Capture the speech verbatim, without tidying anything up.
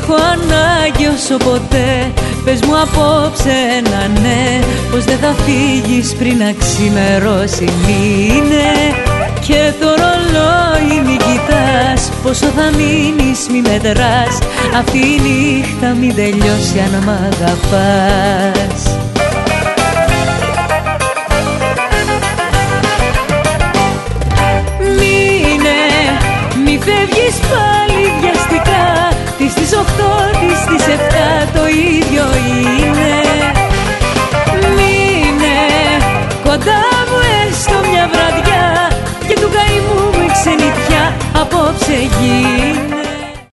έχω ανάγκη όσο ποτέ. Πες μου απόψε ένα ναι, πως δεν θα φύγεις πριν να ξημερώσει μήνε. Και το ρολόι μη κοιτάς, πόσο θα μείνεις μη μετράς. Αυτή η νύχτα μην τελειώσει αν μ' αγαπάς.